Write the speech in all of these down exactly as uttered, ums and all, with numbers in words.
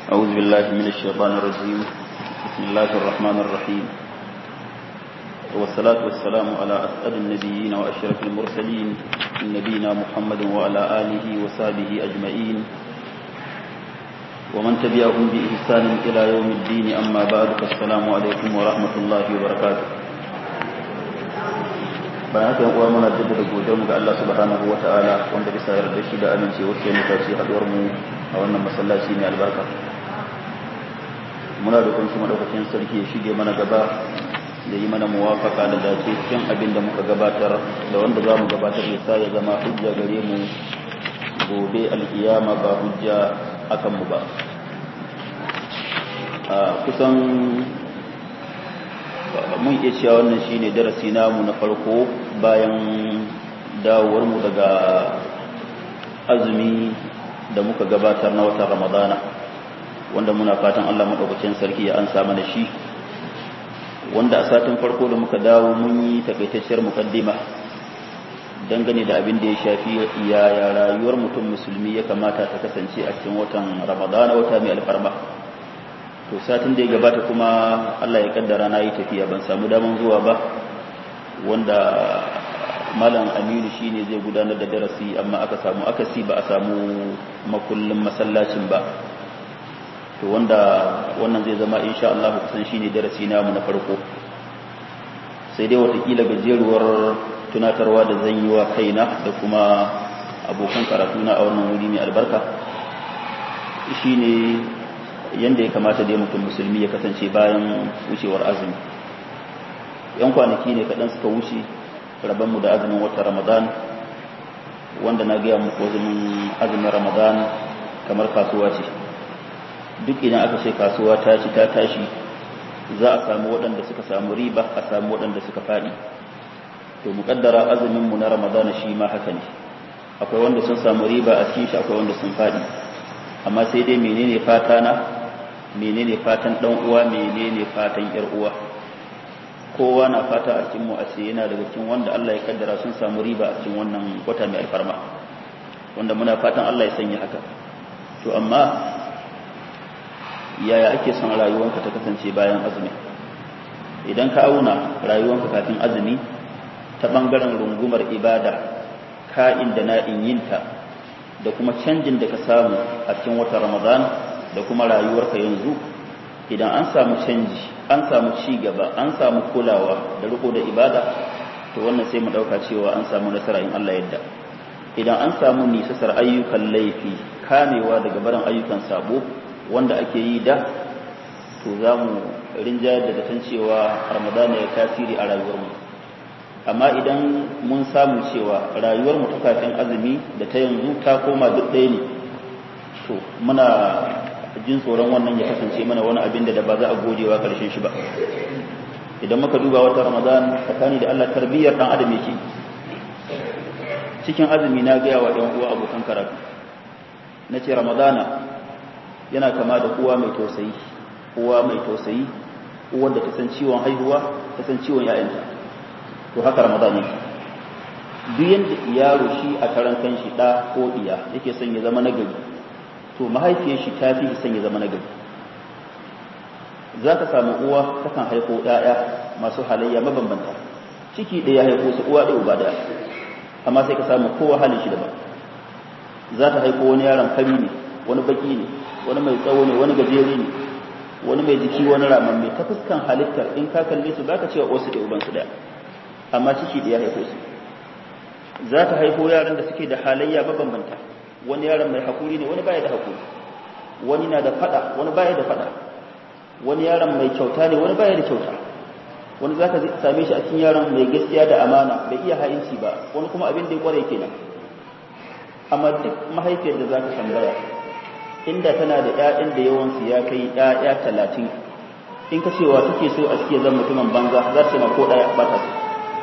أعوذ بالله من الشيطان الرجيم. بسم الله الرحمن الرحيم، والصلاة والسلام على أسعد النبيين وأشرف المرسلين نبينا محمد وعلى آله وصحبه أجمعين ومن تبعهم بإحسان إلى يوم الدين. أما بعد، فالسلام عليكم ورحمة الله وبركاته. bayan haka uwa muna jaddada godiyar mu ga Allah subhanahu wataala wanda bisa yarda shi da amincewa sai muka ci haduwar mu a wannan masallaci mai albarka. Muna da kunshi madaukakin sarki ya shige mana gaba da yi mana muwafaka da dace cikin abin da muka gabatar da wanda za mu gabatar ya sa ya zama hujja gare mu gobe alkiyama ba hujja akan mu ba. A kusan mun iya cewa wannan shine darasi namu na farko bayan dawowar mu daga azumi da muka gabatar na watan Ramadana, wanda muna fatan Allah madaukakin sarki ya ansa mana shi. Wanda a satin farko da muka dawo mun yi takaitacciyar mukaddima dangane da abin da ya shafi yaya rayuwar mutum musulmi ya kamata ta kasance a cikin watan Ramadana, wata mai alfarma. To satin da ya gabata kuma Allah ya kaddara na yi tafiya, ban samu daman zuwa ba, wanda malam Aminu shine zai gudanar da darasi, amma aka samu akasi ba a samu makullin masallacin ba. To wanda wannan zai zama insha Allah kusan shine darasi namu na farko. Sai dai watakila gajeruwar tunatarwa da zan yi wa kaina da kuma abokan karatuna a wannan wuri mai albarka shine yanda ya kamata dai mutum musulmi ya kasance bayan wucewar azumi. Yan kwanaki ne kaɗan suka wuce rabanmu da azumin wata Ramadan, wanda na gaya muku azumin Ramadan kamar kasuwa ce. Duk idan aka ce kasuwa ta ci ta tashi, za a samu waɗanda suka samu riba, a samu waɗanda suka faɗi. To muƙaddara azuminmu na Ramadan shi ma haka ne, akwai wanda sun samu riba a cikin shi, akwai wanda sun faɗi. Amma sai dai menene fata na, menene fatan dan uwa, menene fatan yar uwa. Kowa na fata a cikin mu a ce yana daga cikin wanda Allah ya kaddara sun samu riba a cikin wannan wata mai alfarma, wanda muna fatan Allah ya sanya haka. To amma yaya ake son rayuwanka ta kasance bayan azumi? Idan ka auna rayuwanka kafin azumi ta bangaren rungumar ibada, ka'in da na'in yinta, da kuma canjin da ka samu a cikin watan Ramadan da kuma rayuwarka yanzu, idan an samu canji, an samu ci gaba, an samu kulawa da riko da ibada, to wannan sai mu dauka cewa an samu nasara in Allah yadda. Idan an samu nisasar ayyukan laifi, kamewa daga barin ayyukan sabo wanda ake yi da, to za mu rinjayar da zaton cewa Ramadan ya tasiri a rayuwarmu. Amma idan mun samu cewa rayuwarmu ta kafin azumi da ta yanzu ta koma duk ɗaya ne, to muna jin tsoron wannan ya kasance mana wani abin da ba za a godewa karshen shi ba. Idan muka duba wata Ramadan tsakani da Allah, tarbiyyar dan adam yake. Cikin azumi na gaya wa ɗan uwa abokan karatu, na ce Ramadana yana kama da uwa mai tausayi, uwa mai tausayi, uwar da ta san ciwon haihuwa, ta san ciwon ‘ya'yanta. To haka Ramadan yake. Duk yanda yaro shi a karan kanshi ɗa ko iya yake son ya zama nagari, to mahaifiyar shi ta fi son ya zama nagari. Za ka samu uwa takan haifo ‘ya'ya masu halayya mabambanta, ciki ɗaya haifo su uwa ɗaya uba ɗaya, amma sai ka samu kowa halin shi daban. Za ta haifo wani yaron fari ne, wani baki ne, wani mai tsawo ne, wani gajere ne, wani mai jiki, wani raman mai. Ta fuskan halittar in ka kalle su za ka cewa wasu ɗaya ubansu ɗaya, amma ciki ɗaya haifo su. Za ta haifo yaran da suke da halayya mabambanta, wani yaron mai hakuri ne, wani baya da hakuri, wani na da fada, wani baya da fada, wani yaron mai kyauta ne, wani baya da kyauta, wani zaka same shi a cikin yaron mai gaskiya da amana, bai iya ha'inci ba, wani kuma abin da ya kware kenan. Amma duk mahaifiyar da zaka tambaya, inda tana da ƴaƴan da yawan su ya kai ƴaƴa talatin, in ka cewa take so a cikin zan mutumin banza, za ta ma ko ɗaya ba ta so.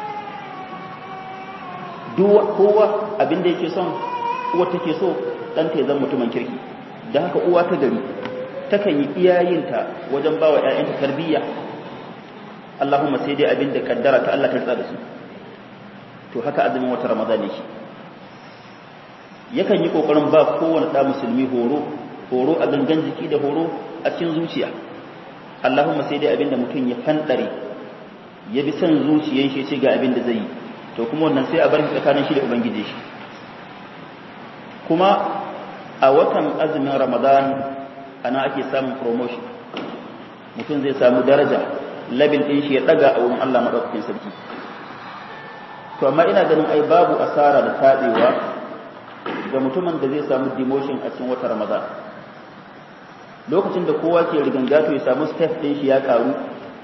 Duk kowa abin da yake son uwa take so ɗanta ya zama mutumin kirki. Da haka uwa ta gari takan yi iyayinta wajen bawa ƴaƴanta tarbiyya. Allahumma sai dai abin da kaddara ta Allah ta tsada su. To haka azumin wata Ramadan yake. Yakan yi kokarin ba kowane ɗa musulmi horo horo a gangan jiki da horo a cikin zuciya. Allahumma sai dai abinda mutum ya fandare ya bi son zuciyar shi ce ga abin da zai yi, to kuma wannan sai a bar shi tsakanin shi da ubangiji shi. Kuma a watan azumin Ramadan ana ake samun promotion, mutum zai samu daraja, labin din shi ya daga a wurin Allah madaukakin sarki. To amma ina ganin ai babu asara da tabewa ga mutumin da zai samu demotion a cikin watan Ramadan. Lokacin da kowa ke rigangato ya samu step din shi ya karu,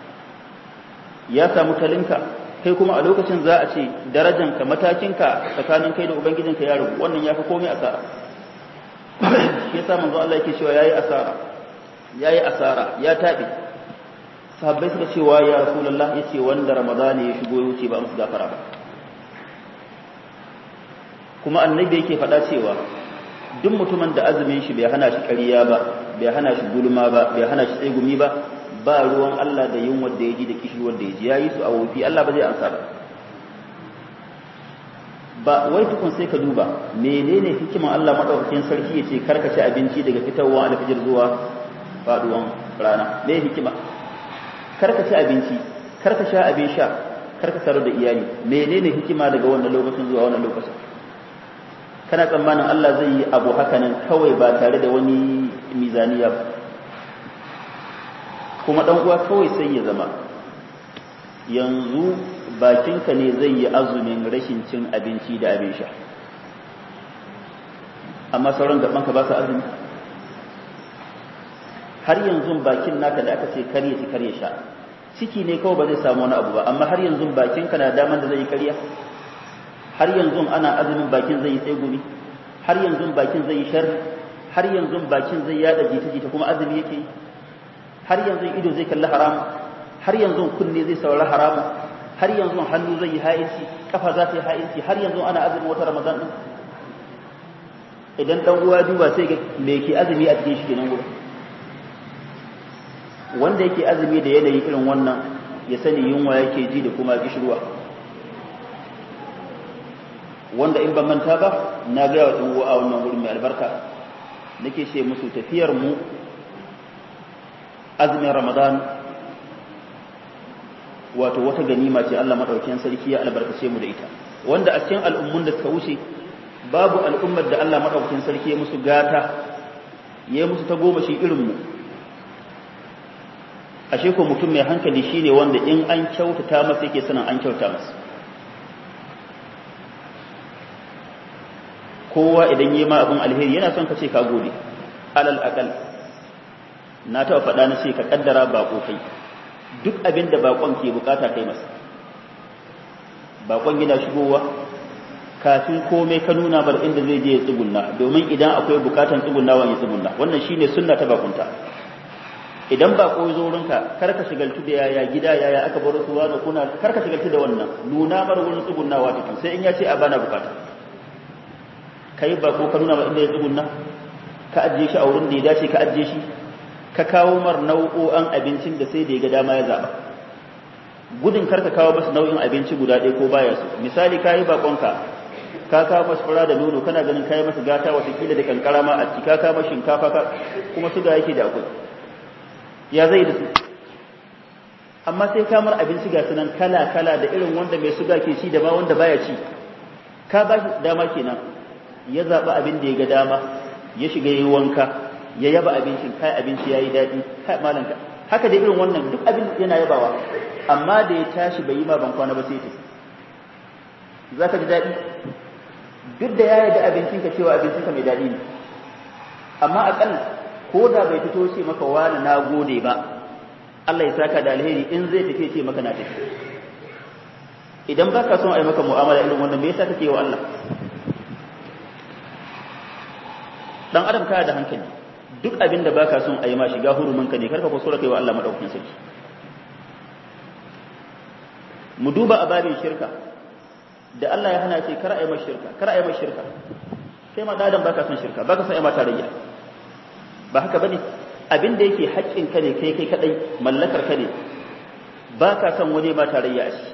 ya samu talinka, kai kuma a lokacin za a ce darajanka, matakinka tsakanin kai da ubangijinka ya rabu, wannan ya fi komai asara. Shi yasa manzo Allah yake cewa yayi asara, yayi asara, ya tabe. Sahabbai suka cewa ya Rasulullah, yace wanda Ramadani ya shigo ya wuce ba musu gafara ba. Kuma annabi yake faɗa cewa duk mutumin da azumin shi bai hana shi ƙarya ba, bai hana shi gulma ba, bai hana shi tsegumi ba, ba ruwan Allah da yin wanda ya ji da kishi wanda ya ji, ya yi su a wofi, Allah ba zai amsa ba. Ba wai tukun sai ka duba menene hikiman Allah madaukakin sarki ya ce karka ci abinci daga fitowar alfajir zuwa faduwan rana, me hikima? Karka ci abinci, karka sha abin sha, karka saru da iyali, menene hikima daga wannan lokacin zuwa wannan lokacin? Kana tsammanin Allah zai yi abu hakanan kawai ba tare da wani mizaniya ba? Kuma dan uwa kawai sai ya zama yanzu bakinka ne zai yi azumin rashin cin abinci da abin sha, amma sauran gabanka ba su azumi. Har yanzu bakin naka da aka ce karye ci karye sha, ciki ne kawai ba zai samu wani abu ba, amma har yanzu bakinka na daman da zai yi karya. Har yanzu ana azumin bakin zai yi tsegumi, har yanzu bakin zai yi sharri, har yanzu bakin zai yada jita-jita kuma azumi yake yi, har yanzu ido zai kalli haramu, har yanzu kunne zai saurari haramu, har yanzu hannu zai yi ha'inci, kafa za ta yi ha'inci, har yanzu ana azumin wata Ramadan din. Idan dan uwa duba sai ga me yake azumi a cikin shi kenan gurin. Wanda yake azumi da yanayi irin wannan ya sani yunwa yake ji da kuma kishirwa. Wanda in ban manta ba na ga wa dan uwa a wannan gurin mai albarka nake ce musu tafiyar mu azumin Ramadan wato wata ganima ce Allah madaukakin sarki ya albarkace mu da ita, wanda a cikin al'ummun da suka wuce babu al'ummar da Allah madaukakin sarki ya musu gata ya musu ta goma shi irin mu. Ashe ko mutum mai hankali shine wanda in an kyautata masa yake sanin an kyauta masa. Kowa idan yi ma abin alheri yana son ka ce ka gode, alal akal na taɓa faɗa na ce ka kaddara baƙo kai, duk abin da baƙon ke bukata kai masa. Baƙon yana shigowa kafin komai ka nuna bar inda zai je ya tsugunna, domin idan akwai bukatan tsugunnawa ya tsugunna, wannan shine sunna ta bakunta. Idan baƙo ya zo wurinka kar ka shigaltu da yaya gida yaya aka bar su wani kuna, kar ka shigaltu da wannan, nuna bar wurin tsugunnawa tukun, sai in ya ce a bana bukata. Kai baƙo ka nuna ba inda ya tsugunna, ka ajiye shi a wurin da ya dace ka ajiye shi, ka kawo mar nau'o'an abincin da sai da ya ga dama ya zaɓa. Gudun karka kawo masa nau'in abinci guda ɗaya ko baya su. Misali ka yi baƙonka, ka kawo masa fura da nono, kana ganin ka yi masa gata watakila da kankara ma a ciki, ka kawo masa shinkafa ka kuma suga yake da akwai. Ya zai da su. Amma sai ka mar abinci ga sunan kala kala da irin wanda mai suga ke ci da ma wanda baya ci. Ka ba shi dama kenan. Ya zaɓi abin da ya ga dama, ya shiga yi wanka, ya yaba abincin, kai abinci ya yi daɗi, kai malanka. Haka da irin wannan duk abin yana yabawa, amma da ya tashi bai yi ma ban kwana ba sai ta. Za ka ji daɗi? Duk da ya yarda abincinka cewa abincinka mai daɗi ne, amma aƙal ko da bai fito ce maka wani na gode ba, Allah ya saka da alheri in zai tafi ce maka na tafi. Idan ba ka son a yi maka mu'amala irin wannan me yasa kake wa Allah? Dan adam kana da hankali, duk abin da baka son a yi ma shiga huruminka ne, karka kusura kai wa Allah madaukakin sarki. Mu duba a babin shirka da Allah ya hana ce kar a yi mai shirka, kar a yi mai shirka. Kai ma dan adam baka son shirka, baka son a yi ma tarayya. Ba haka bane, abin da yake haƙƙin ka ne kai kai kadai, mallakar ka ne, baka son wani ma tarayya a shi.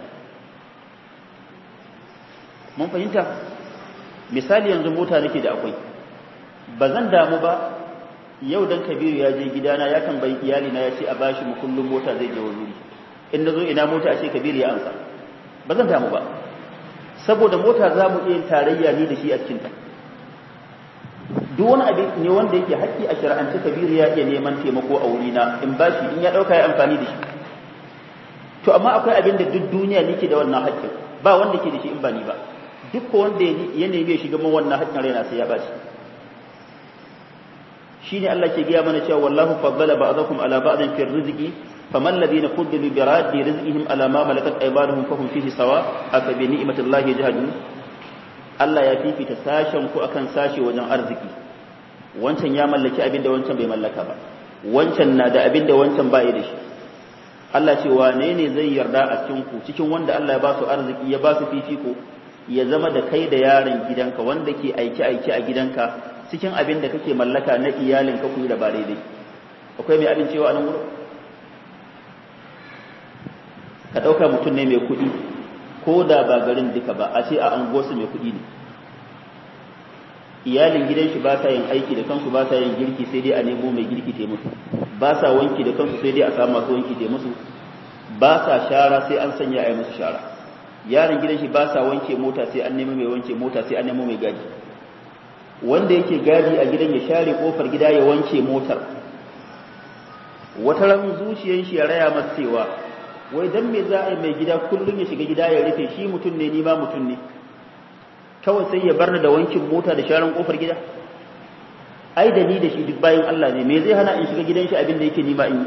Mun fahimta? Misali yanzu mota nake da akwai, ba zan damu ba yau dan Kabiru ya je gidana ya tambayi iyali na ya ce a bashi mu kullum mota zai je wani in nazo ina mota a ce Kabiru ya amsa ba zan damu ba saboda mota za mu iya tarayya ni da shi a cikin ta duk wani abin ne wanda yake haƙƙi a shari'ance Kabiru ya iya neman taimako a wurina in bashi in ya dauka ya amfani da shi to amma akwai abin da duk duniya nake da wannan haƙƙin ba wanda ke da shi in ba ni ba duk wanda ya neme ya shiga min wannan haƙƙin raina sai ya bashi shine Allah ke gaya mana cewa wallahu faddala ba'dakum ala ba'din fi rizqi faman ladina fuddilu bi raddi rizqihim ala ma malakat aymanuhum fahum fihi sawa aka bi ni'matillahi yajhadun Allah ya fifita sashen ku akan sashe wajen arziki wancan ya mallaki abinda wancan bai mallaka ba wancan na da abinda wancan bai da shi Allah ce wane ne zai yarda a cikin ku cikin wanda Allah ya ba su arziki ya ba su fifiko ya zama da kai da yaron gidanka wanda ke aiki aiki a gidanka cikin abin da kake mallaka na iyalin ka kuyi da ba daidai akwai mai amincewa a nan wurin ka ɗauka mutum ne mai kuɗi ko da ba garin duka ba a ce a anguwarsu mai kuɗi ne iyalin gidan shi ba sa yin aiki da kansu ba sa yin girki sai dai a nemo mai girki te musu ba sa wanki da kansu sai dai a samu masu wanki te musu ba sa shara sai an sanya a yi musu shara yaron gidan shi ba sa wanke mota sai an nemo mai wanke mota sai an nemo mai gaji wanda yake gadi a gidan ya share kofar gida ya wanke motar wata ran zuciyar shi ya raya masa cewa wai dan me za a yi mai gida kullun ya shiga gida ya rufe shi mutum ne ni ma mutum ne kawai sai ya barni da wankin mota da sharan kofar gida ai da ni da shi duk bayan Allah ne me zai hana in shiga gidan shi abin da yake ni ma in yi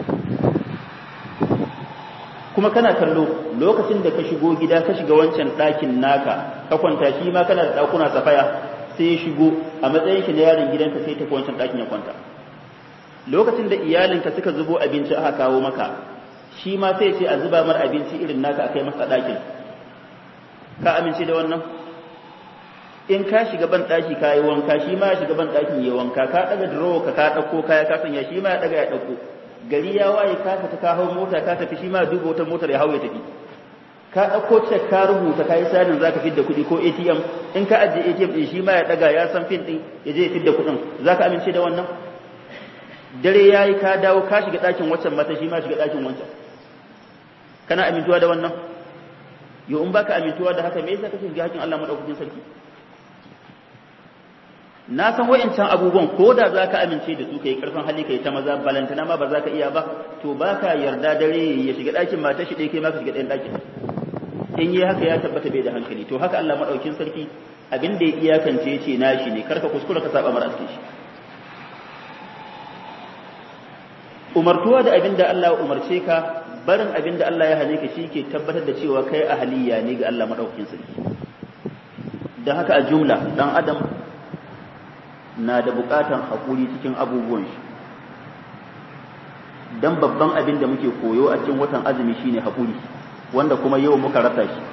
kuma kana kallo lokacin da ka shigo gida ka shiga wancan ɗakin naka ka kwanta shi ma kana da ɗakuna safaya sai ya shigo a matsayin shi na yaron gidanka sai tafi wancan ɗakin ya kwanta lokacin da iyalinka suka zubo abinci aka kawo maka shi ma sai ce a zuba mar abinci irin naka a kai masa ɗakin ka amince da wannan in ka shiga ban ɗaki ka yi wanka shi ma ya shiga ban ɗakin ya wanka ka ɗaga drawer ka ka ɗauko kaya ka sanya shi ma ya ɗaga ya ɗauko gari ya waye ka fita ka hau mota ka tafi shi ma ya duba wata motar ya hau ya tafi ka ɗauko cek ka rubuta ka yi sanin za ka fidda kuɗi ko A T M in ka ajiye A T M ɗin shi ma ya ɗaga ya san fin ɗin ya je ya fidda kuɗin za ka amince da wannan dare ya yi ka dawo ka shiga ɗakin wancan mata shi ma shiga ɗakin wancan kana amintuwa da wannan yau in baka amintuwa da haka me yasa kake shiga hakin Allah madaukakin sarki na san wa'incan abubuwan ko da za ka amince da su ka yi ƙarfin hali ka yi ta maza balantana ma ba za ka iya ba to ba ka yarda dare ya shiga ɗakin matar shi ɗaya kai ma ka shiga ɗayan ɗakin in yi haka ya tabbata bai da hankali to haka Allah maɗaukin sarki abin da ya iyakance ya ce na shi ne karka kuskura ka saba mara cikin shi umartuwa da abin da Allah ya umarce ka barin abin da Allah ya hane ka shi ke tabbatar da cewa kai ahaliya ne ga Allah maɗaukin sarki don haka a jumla ɗan adam na da buƙatan haƙuri cikin abubuwan shi don babban abin da muke koyo a cikin watan azumi shine haƙuri wanda kuma yau muka rasa shi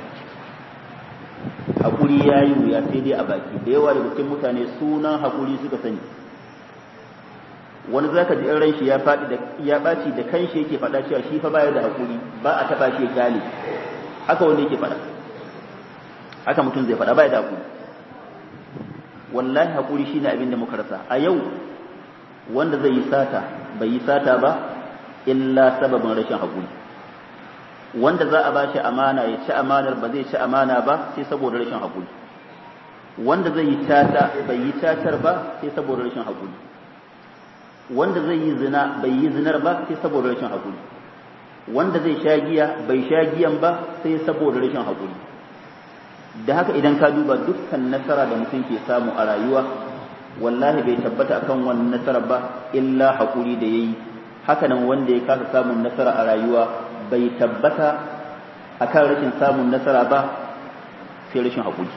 haƙuri ya yi wuya sai dai a baki da yawa daga cikin mutane sunan haƙuri suka sani wani za ka ji ɗan ran shi ya faɗi da ya ɓaci da kanshi yake faɗa cewa shi fa baya da haƙuri ba a taɓa shi ya kyale haka wanda yake faɗa haka mutum zai faɗa baya da haƙuri wallahi haƙuri shine abin da muka rasa a yau wanda zai yi sata bai yi sata ba illa sababin rashin haƙuri wanda za a ba shi amana ya ci amanar ba zai ci amana ba sai saboda rashin haƙuri wanda zai yi tata bai yi tatar ba sai saboda rashin haƙuri wanda zai yi zina bai yi zinar ba sai saboda rashin haƙuri wanda zai sha giya bai sha giyan ba sai saboda rashin haƙuri da haka idan ka duba dukkan nasara da mutum ke samu a rayuwa wallahi bai tabbata akan wannan nasara ba illa haƙuri da yayi haka nan wanda ya kasa samun nasara a rayuwa bai tabbata akan rashin samun nasara ba sai rashin haƙuri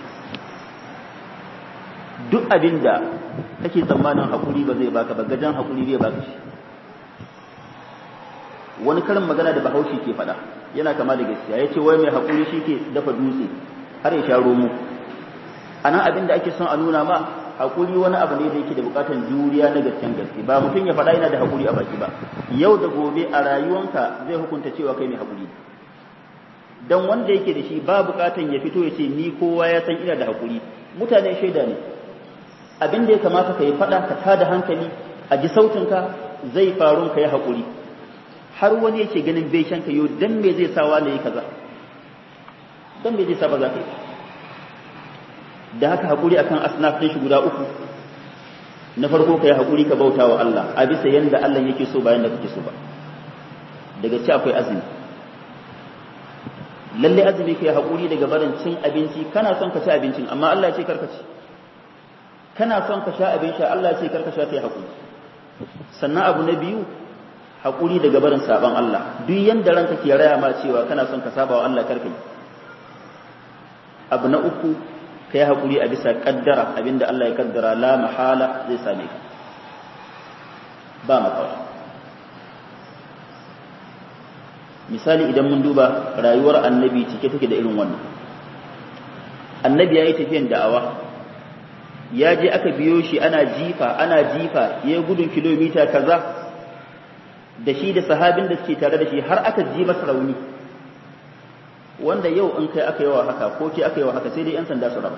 duk abinda kake tsammanin haƙuri ba zai baka ba gajan haƙuri bai baka shi wani karin magana da Bahaushe ke faɗa yana kama da gaskiya yace wai mai haƙuri shi ke dafa dutse har ya sha romo anan abin da ake son a nuna ma hakuri wani abu ne da yake da bukatan juriya na gaskiyan gaske ba mutum ya faɗa yana da hakuri a baki ba yau da gobe a rayuwanka zai hukunta cewa kai mai hakuri dan wanda yake da shi ba bukatan ya fito ya ce ni kowa ya san ina da hakuri mutane shaida ne abin da ya kamata ka yi faɗa ka tada hankali a ji sautinka zai faru ka yi haƙuri, har wani yake ganin bai shanka yau dan me zai sawa ne kaza, dan me zai sa ba za ka yi. Da haka haƙuri akan asnaf ɗin shi guda uku. Na farko ka yi haƙuri ka bauta wa Allah a bisa yanda Allah yake so bayan da kake so ba. Daga ci akwai azumi. Lalle azumi ka yi haƙuri daga barin cin abinci, kana son ka ci abincin amma Allah ya ce karka ci. Kana son ka sha abin sha Allah ya ce karka sha, kai haƙuri. Sannan abu na biyu, haƙuri daga barin saban Allah. Duk yanda ranka ke raya ma cewa kana son ka saba wa Allah karka yi. Abu na uku, ka yi haƙuri a bisa ƙaddara, abinda Allah ya ƙaddara la mahala zai same ka, ba makawa. Misali idan mun duba rayuwar annabi cike take da irin wannan. Annabi ya yi tafiyan da'awa, ya je aka biyo shi ana jifa ana jifa ya yi gudun kilomita kaza da shi da sahabin da suke tare da shi har aka ji masa rauni, wanda yau in kai aka yi wa haka ko ke aka yi wa haka sai dai 'yan sanda su raba.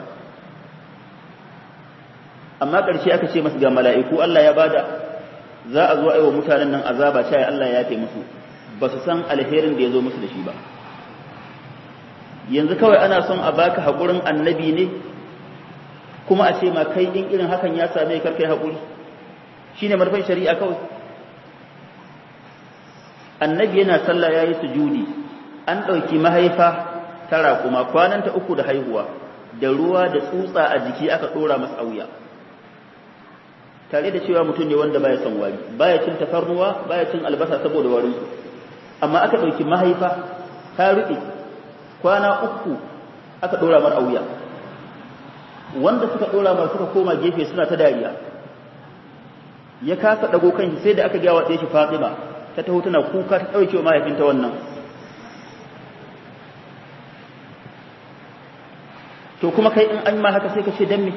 Amma ƙarshe aka ce masu ga mala'iku Allah ya bada za a zo aiwa mutanen nan azaba cewa Allah ya yafe musu, ba su san alherin da ya zo musu da shi ba. Yanzu kawai ana son a baka haƙurin annabi ne kuma a ce ma kai in irin hakan ya same ka kai haƙuri, shine marfan shari'a kawai. Annabi yana sallah yayi sujudi, an ɗauki mahaifa ta raƙuma kwananta uku da haihuwa, da ruwa da tsutsa a jiki aka ɗora masa auya, tare da cewa mutum ne wanda baya son wari, baya cin tafarnuwa, baya cin albasa saboda warin su, amma aka ɗauki mahaifa ta ruɗe kwana uku aka ɗora mar auya. Wanda suka ɗora mar suka koma gefe suna ta dariya, ya kasa ɗago kanshi sai da aka gawa ɗaya shi Fatima ta taho tana kuka ta ɗauke wa mahaifinta wannan. To kuma kai in an ma haka sai ka ce dan me?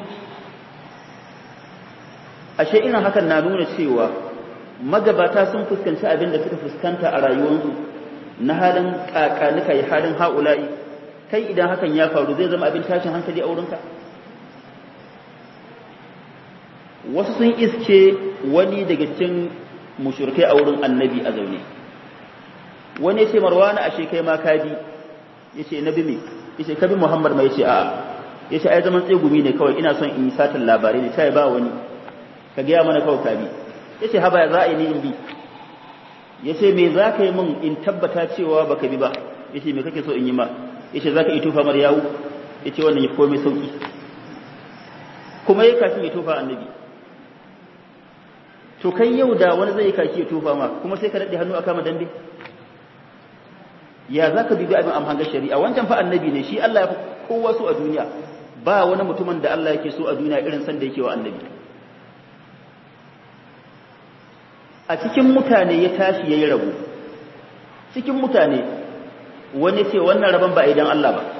Ashe ina hakan na nuna cewa magabata sun fuskanci abin da suka fuskanta a rayuwarsu na halin kakanika ya halin haula'i. Kai idan hakan ya faru zai zama abin tashin hankali a wurinka? Wasu sun iske wani daga cikin mushrikai a wurin annabi a zaune. Wani ya ce Marwana ashe kai ma ka bi, ya ce na bi me? Ya ce ka bi Muhammad ma ya ce a'a. Ya ce ai zaman tsegumi ne kawai, ina son in yi satan labarai ne, sai ba wani ka gaya mana kawai ka bi. Ya ce haba za a yi ni in bi. Ya ce me za ka yi min in tabbata cewa baka bi ba? Ya ce me kake so in yi ma? Ya ce za ka yi tufa mar yawu? Ya ce wannan ya fi komai sauki. Kuma ya kashi mai tufa annabi. To kai yau da wani zai kashi ya tufa ma kuma sai ka daɗe hannu a kama dambe? Ya za ka bibi abin amhangar shari'a? Wancan fa annabi ne, shi Allah ya fi kowa so a duniya. Ba wani mutumin da Allah yake so a duniya irin san da yake wa annabi. A cikin mutane ya tashi ya yi rabu. Cikin mutane wani ce wannan rabon ba a idan Allah ba.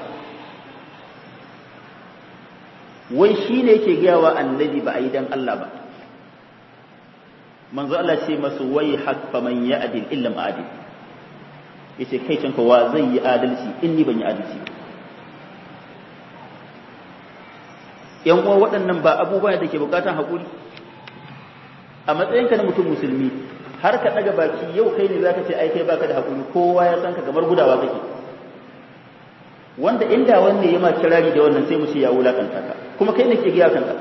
Wai shi ne yake gaya wa annabi ba a idan Allah ba. Manzo Allah ce masu wai haq faman ya adil illa ma adil. Yace kai can kowa zai yi adalci in ni ban yi adalci. Yan uwa waɗannan ba abubuwa da ke bukatan haƙuri. A matsayinka na mutum musulmi har ka ɗaga baki yau kai ne zaka ce ai kai baka da haƙuri, kowa ya san ka kamar gudawa kake. Wanda inda wanne ya ma kirari da wannan sai mu ce ya wulakanta ka, kuma kai ne ke giya kanka.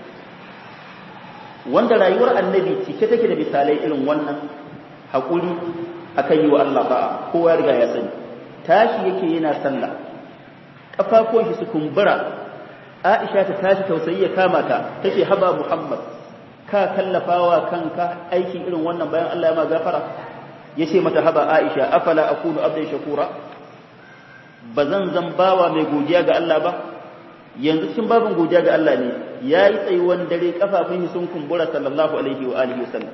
Wanda rayuwar annabi cike take da misalai irin wannan haƙuri akan yi wa Allah ba'a, kowa riga ya sani. Tashi yake yana sallah, kafafuwan shi su kumbura, Aisha ta tashi tausayi ya kama ta, take haba Muhammad, ka kallafawa kanka aikin irin wannan bayan Allah ya ma gafara? Yace mata haba Aisha, afala akunu abdan shakura? Bazan zan bawa mai godiya ga Allah ba? Yanzu cikin babin godiya ga Allah ne, yayi tsayuwan dare kafafun shi sun kumbura sallallahu alaihi wa alihi wasallam.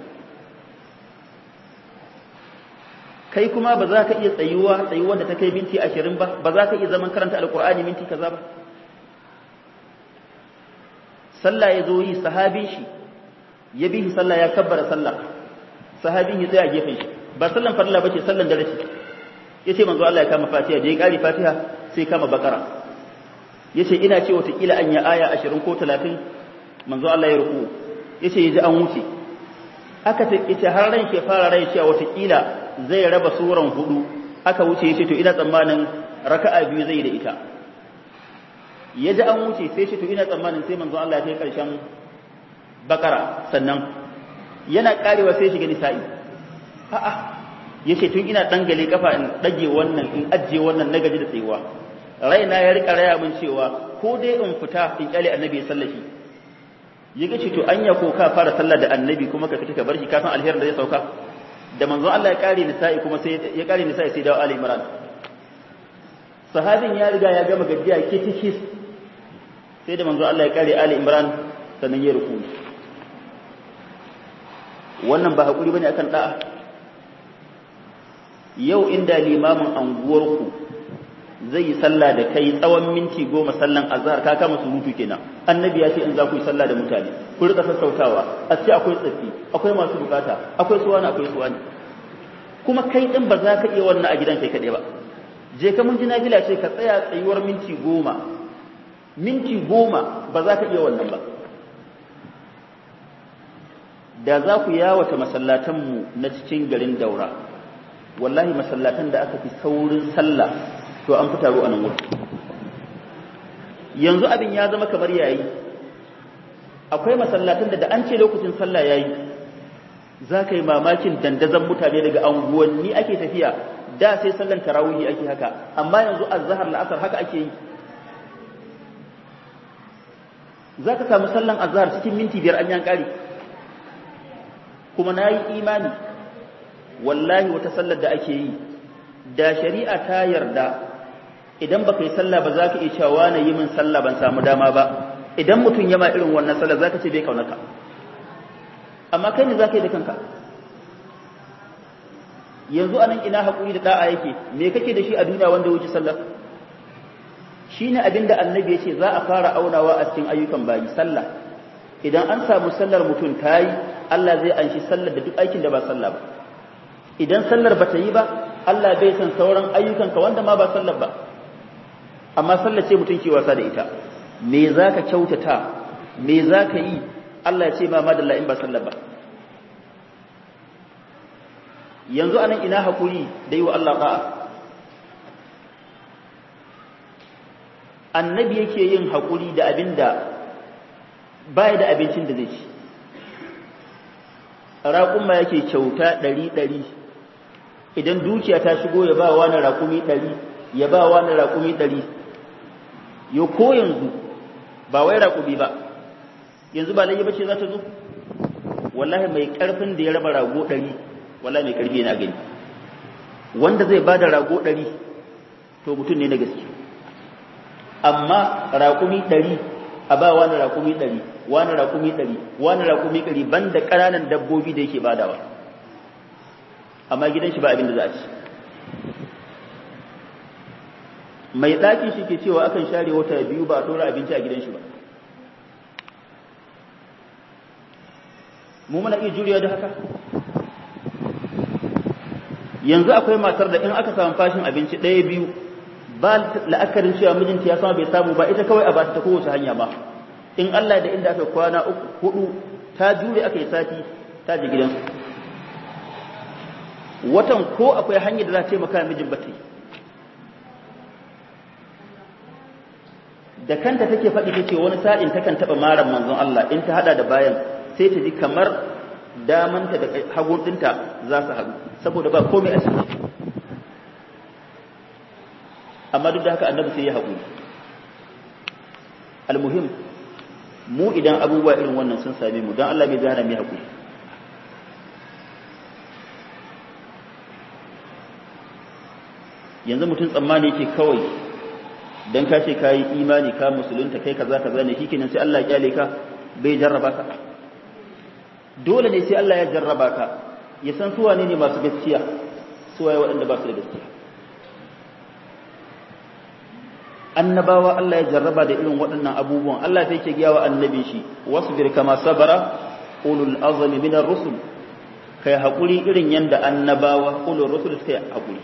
Kai kuma ba za ka iya tsayuwa tsayuwar da ta kai minti ashirin ba, ba za ka iya zaman karanta alkur'ani minti kaza ba. Sallah ya zo yi sahabin shi ya bi shi sallah ya kabbara sallah, sahabin ya tsaya gefen shi, ba sallan farilla bace sallan dare ce. Yace manzo Allah ya kama Fatiha, da ya kare Fatiha sai kama Bakara. Yace ina ce wata kila an ya aya ashirin ko talatin, manzo Allah ya ruku. Yace yaji an wuce. aka ce har ran ke fara rai cewa watakila zai raba suran hudu aka wuce ya ce to ina tsammanin raka'a biyu zai da ita ya ji an wuce sai shi to ina tsammanin sai manzon Allah ya kai karshen bakara sannan yana karewa sai shiga nisa'i a'a yace tun ina dangale kafa in dage wannan in ajje wannan na gaji da tsayuwa raina ya rika raya mun cewa ko dai in fita in kyale annabi ya sallashi yaga ce to anya ko ka fara sallah da annabi kuma ka fita ka bar shi ka san alherin da zai sauka da manzon Allah ya kare nisa'i kuma sai ya kare nisa'i sai dawo Ali Imran sahabin ya riga ya gama gajiya kitikis sai da manzon Allah ya kare Ali Imran sannan ya ruku wannan ba hakuri bane akan da'a yau inda limamin anguwarku zai yi sallah da kai tsawon minti goma sallan azhar ka kama surutu kenan annabi ya ce in za ku yi sallah da mutane ku rika sassautawa a ce akwai tsaffi akwai masu bukata akwai suwani akwai suwani kuma kai din ba za ka iya wannan a gidan kai kaɗai ba je ka mun ji nafila ce ka tsaya tsayuwar minti goma minti goma ba za ka iya wannan ba da za ku yawata masallatanmu na cikin garin Daura wallahi masallatan da aka fi saurin sallah to an fi taro a nan wurin yanzu abin ya zama kamar yayi akwai masallatan da da an ce lokacin sallah yayi za ka yi mamakin dandazon mutane daga anguwanni ake tafiya da sai sallan tarawihi ake haka amma yanzu azhar la'asar haka ake yi za ka samu sallan azhar cikin minti biyar an yan kare kuma na yi imani wallahi wata sallar da ake yi da shari'a ta yarda idan baka yi sallah ba za ka iya cewa na yi min sallah ban samu dama ba idan mutum ya ma irin wannan sallar za ka ce bai kaunaka amma kai ne za ka yi da kanka yanzu anan ina haƙuri da ɗa'a yake me kake da shi a duniya wanda wuce sallah shi ne abin da annabi ya ce za a fara aunawa a cikin ayyukan bayi sallah idan an samu sallar mutum ta yi Allah zai anshi sallar da duk aikin da ba sallah ba idan sallar ba ta yi ba Allah bai san sauran ayyukanka wanda ma ba sallar ba amma sallar ce mutum ke wasa da ita me za ka kyautata me za ka yi Allah ya ce ma madalla in ba sallar ba yanzu anan ina haƙuri da yi wa Allah ƙa'a annabi yake yin haƙuri da abin da baya da abincin da zai ci raƙumma yake kyauta ɗari ɗari idan dukiya ta shigo ya ba wani raƙumi ɗari ya ba wani raƙumi ɗari yau ko yanzu ba wai raƙumi ba yanzu ba lai bace za ta zo wallahi mai ƙarfin da ya raba rago ɗari wallahi mai ƙarfi yana gani wanda zai ba da rago ɗari to mutum ne na gaske amma raƙumi ɗari a ba wani raƙumi ɗari wani raƙumi ɗari wani raƙumi ɗari banda ƙananan dabbobi da yake badawa amma gidan shi ba abin da za a ci mai ɗaki shi ke cewa akan share wata biyu ba a ɗora abinci a gidan shi ba mu muna iya juriya da haka yanzu akwai matar da in aka samu fashin abinci ɗaya biyu ba la'akarin cewa mijinta ya sama bai samu ba ita kawai a ba ta kowace hanya ba in Allah da inda aka kwana uku hudu ta jure aka yi sati ta je gidansu watan ko akwai hanyar da za ta taimaka mijin ba ta yi da kanta take faɗi ta ce wani sa'in takan taɓa maran manzon Allah in ta haɗa da bayan sai ta ji kamar damanta da hagun ɗinta za su haɗu saboda ba komai a ciki amma duk da haka annabi sai ya haƙuri almuhim mu idan abubuwa irin wannan sun same mu don Allah bai zahara mai haƙuri yanzu mutum tsammani yake kawai don ka ce ka yi imani ka musulunta kai kaza kaza ne shikenan sai Allah ya kyale ka bai jarraba ka dole ne sai Allah ya jarraba ka ya san su wane ne masu gaskiya su waye waɗanda ba su da gaskiya annabawa Allah ya jarraba da irin waɗannan abubuwan Allah sai yake giya wa annabi shi wasbir kama sabara ulul azmi min ar-rusul kai hakuri irin yanda annabawa ulul rusul suka yi hakuri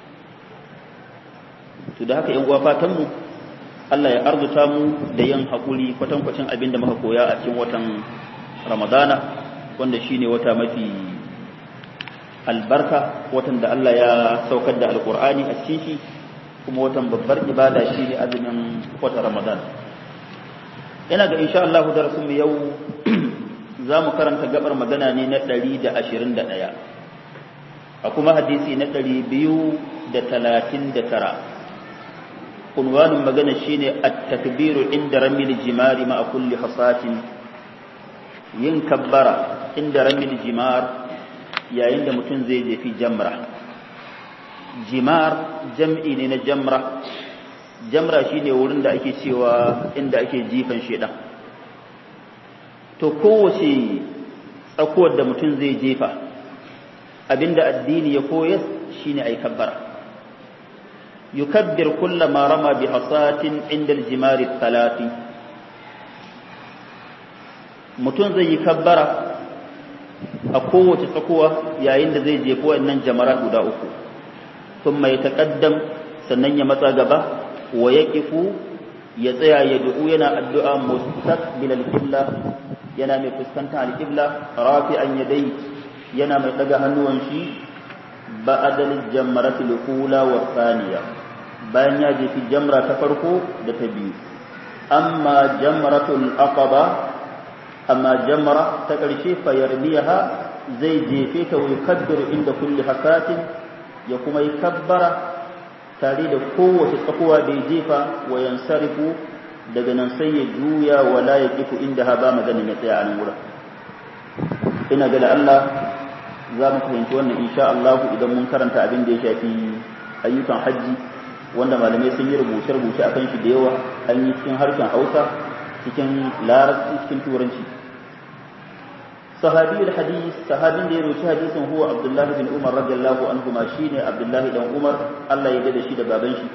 to da haka yan uwa fatan mu Allah ya arzuta mu da yin hakuri kwatankwacin abin da muka koya a cikin watan Ramadana wanda shine wata mafi albarka, watan da Allah ya saukar da alkur'ani a cikin shi, kuma watan babbar ibada shine azumin watan Ramadan. Ina ga insha Allah darasin mu yau za mu karanta gabar magana ne na ɗari da ashirin da ɗaya, a kuma hadisi na ɗari biyu da talatin da tara. Unwanin magana shine at-takbiru inda ramil jimari ma'a kulli hasatin, yin kabbara inda ramil jimar yayin da mutum zai jefi jamra. Jimar jam'i ne na jamra. Jamra shine wurin da ake cewa inda ake jifan shedan. To kowace tsakuwar da mutum zai jefa, abinda addini ya koyar shine ai kabbara. Yukabbir kullama rama bi hasatin inda al-jimari talati. Mutum zai yi kabbara a kowace tsakuwa yayin da zai jefi wannan jamara guda uku. Thumma yataqaddam, sannan ya matsa gaba, wa yaqifu, ya tsaya ya du'u yana addu'a mustaqbil al-qibla, yana mai fuskantar al-qibla, rafi'an yadayhi, yana mai daga hannuwan shi ba'da al-jamrati al-ula wa thaniya, bayan ya jefi jamra ta farko da ta biyu. Amma jamratul aqaba, amma jamra ta ƙarshe fa yarbiha, zai jefe ta wa yukabbiru inda kulli hasatin, ya kuma yi kabbara tare da kowace tsakuwa da ya jefa, wa yansarifu, daga nan sai ya juya wala ya kifu inda ha ba maganin ya tsaya a nan wurin. Ina ga Allah za mu fahimci wannan insha Allah idan mun karanta abin da ya shafi ayyukan hajji, wanda malamai sun yi rubuce-rubuce akan shi da yawa, an yi cikin harshen Hausa, cikin Larabci, cikin Turanci. Sahabi al-hadis, sahabin da ya roci hadisin huwa Abdullah bin Umar radiyallahu anhuma, shine Abdullah dan Umar, Allah ya gada shi da baban shi.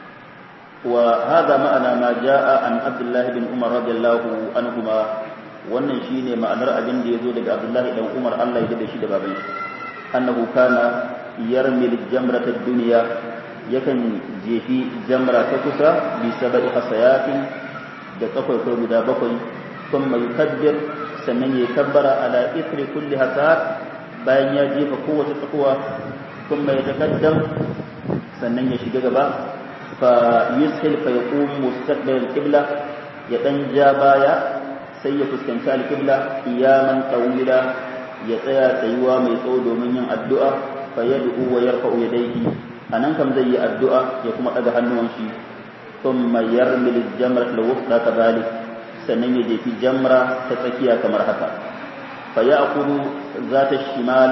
Wa hada ma'ana ma jaa an Abdullah bin Umar radiyallahu anhuma, wannan shine ma'anar abin da yazo daga Abdullah dan Umar, Allah ya gada shi da baban shi. Annahu kana yarmi al-jamrata ad-dunya, yakan jefi jamra ta kusa bi sab'i hasayatin, da tsakwai guda bakwai. Thumma yukabbir, sannan ya kabbara ala ithri kulli hasat, bayan ya jefa kowace tsakuwa. Thumma yataqaddam, sannan ya shiga gaba, fa yushil fa yaqum mustaqbil al-qibla, ya dan ja baya sai ya fuskanci al-qibla qiyaman tawila, ya tsaya tsayuwa mai tsawo domin yin addu'a. Fa yad'u wa yarfa'u yadayhi, anan kam zai yi addu'a ya kuma daga hannuwan shi. Thumma yarmi al-jamrat al-wusta kadhalik, sannan ya jefi jamra ta tsakiya kamar haka. Fa ya'khudhu zata shimal,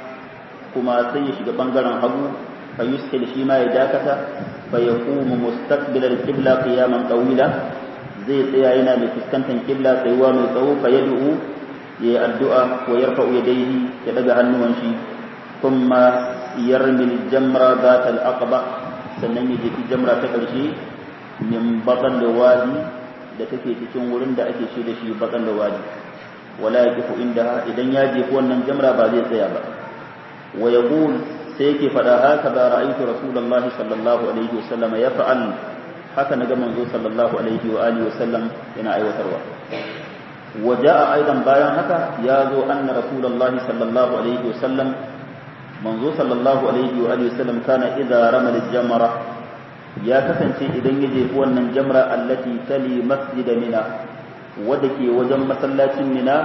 kuma sai ya shiga bangaren hagu. Fa yuskil shi ma ya dakata. Fa yaqumu mustaqbil al-qibla qiyaman tawila, zai tsaya yana mai fuskantar qibla tsayuwa mai tsawo. Fa yad'u, ya yi addu'a, wa yarfa'u yadayhi, ya daga hannuwan shi. Thumma yarmi al-jamra zata al-aqba, sannan ya jefi jamra ta karshe min batan da wadi, da take cikin wurin da ake ce da shi bakan da wadi. Wala yaqifu inda, idan ya jefi wannan jamra ba zai tsaya ba. Wa yaqul, sai yake fada haka ba ra'aytu rasulullahi sallallahu alaihi wasallam yaf'al, haka naga manzo sallallahu alaihi wa alihi wasallam yana aiwatarwa. Wa jaa aidan, bayan haka ya zo anna rasulullahi sallallahu alaihi wasallam, manzo sallallahu alaihi wa alihi wasallam kana idza rama al-jamra, ya kasance idan ya jefi wannan jamra allati tali masjid Mina, wadda ke wajen masallacin Mina,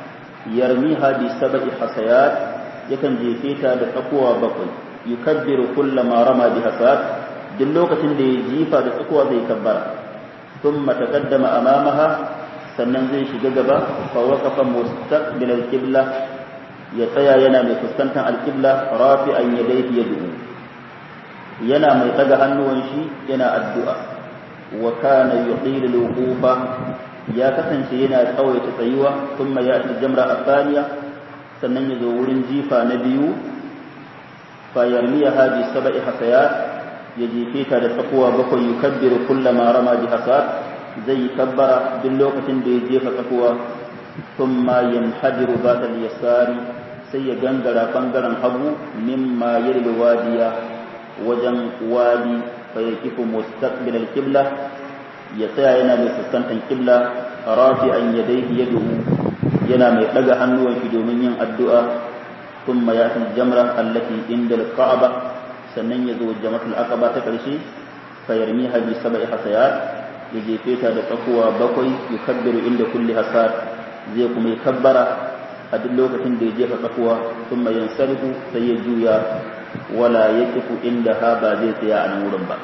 yarmiha bi sab'i hasayat, yakan jefe ta da tsakuwa bakwai. Yukabbiru kullama rama bi hasayat, duk lokacin da ya jifa da tsakuwa zai kabbara. Thumma taqaddama amamaha, sannan zai shiga gaba. Fa waqafa mustaqbil al-qibla, ya tsaya yana mai fuskantar al-qibla, rafi'an yadayhi yad'u, yana mai daga hannuwan shi yana addu'a. Wa kana yuqil al-wuqufa, ya kasance yana tsawaita tsayuwa. Thumma ya'ti jamra athaniya, sannan ya zo wurin jifa na biyu. Fa yarmiha bi sab'i hasayat, ya jefe ta da tsakuwa bakwai. Yukabbiru kullama rama bi hasat, zai kabbara duk lokacin da ya jefa tsakuwa. Thumma yanhadiru zata al-yasari, sai ya gangara bangaren hagu. Mimma yali wadiya, wajen wadi. Fa yaqifu mustaqbil al-qibla, ya tsaya yana mai fuskantar qibla. Rafi'an yadayhi yad'u, yana mai daga hannuwan shi domin yin addu'a thumma ya'ti al-jamra allati inda al-ka'aba sannan ya zo jamratul aqaba ta karshe fa yarmiha bi sab'i hasayat ya jefe ta da tsakuwa bakwai yukabbiru inda kulli hasad zai kuma kabbara a duk lokacin da ya jefa tsakuwa thumma yansarifu sai ya juya wala yaqifu inda ha ba zai tsaya a nan wurin ba.